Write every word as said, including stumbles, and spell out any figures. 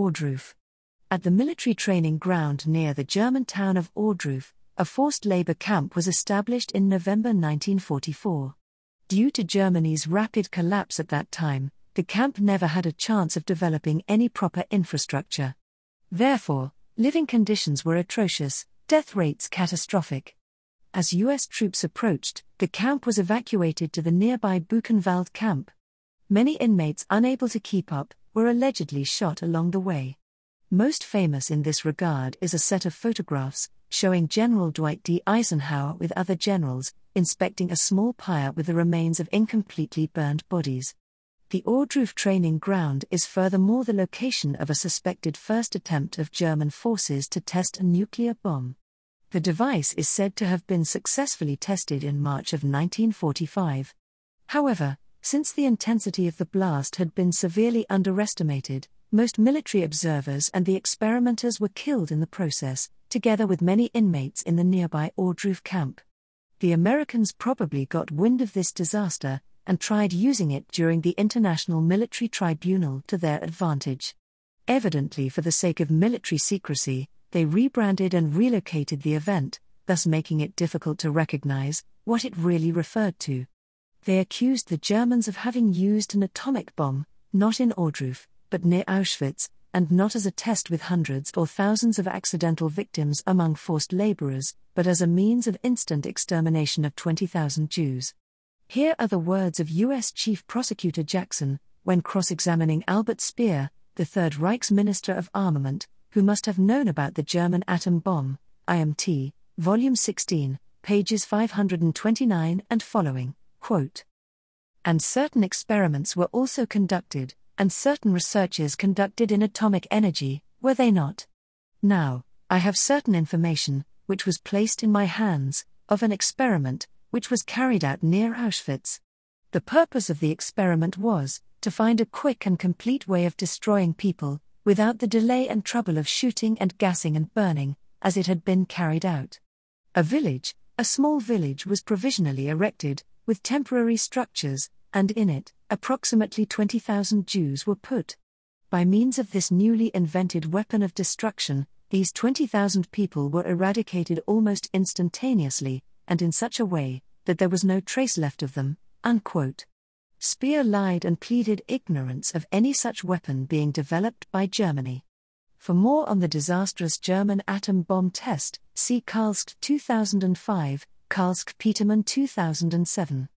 Ohrdruf. At the military training ground near the German town of Ohrdruf, a forced labor camp was established in November nineteen forty-four. Due to Germany's rapid collapse at that time, the camp never had a chance of developing any proper infrastructure. Therefore, living conditions were atrocious, death rates catastrophic. As U S troops approached, the camp was evacuated to the nearby Buchenwald camp. Many inmates unable to keep up were allegedly shot along the way. Most famous in this regard is a set of photographs showing General Dwight D. Eisenhower with other generals inspecting a small pyre with the remains of incompletely burned bodies. The Ohrdruf training ground is furthermore the location of a suspected first attempt of German forces to test a nuclear bomb. The device is said to have been successfully tested in March of nineteen forty-five. However, since the intensity of the blast had been severely underestimated, most military observers and the experimenters were killed in the process, together with many inmates in the nearby Ohrdruf camp. The Americans probably got wind of this disaster and tried using it during the International Military Tribunal to their advantage. Evidently, for the sake of military secrecy, they rebranded and relocated the event, thus making it difficult to recognize what it really referred to. They accused the Germans of having used an atomic bomb, not in Ohrdruf, but near Auschwitz, and not as a test with hundreds or thousands of accidental victims among forced laborers, but as a means of instant extermination of twenty thousand Jews. Here are the words of U S Chief Prosecutor Jackson, when cross-examining Albert Speer, the Third Reich's Minister of Armament, who must have known about the German atom bomb, I M T, Volume sixteen, pages five hundred twenty-nine and following, quote. And certain experiments were also conducted, and certain researches conducted in atomic energy, were they not? Now, I have certain information, which was placed in my hands, of an experiment, which was carried out near Auschwitz. The purpose of the experiment was, to find a quick and complete way of destroying people, without the delay and trouble of shooting and gassing and burning, as it had been carried out. A village, a small village was provisionally erected, with temporary structures, and in it, approximately twenty thousand Jews were put. By means of this newly invented weapon of destruction, these twenty thousand people were eradicated almost instantaneously, and in such a way, that there was no trace left of them, unquote. Speer lied and pleaded ignorance of any such weapon being developed by Germany. For more on the disastrous German atom bomb test, see Karlskt two thousand five, Karlskt Petermann two thousand seven.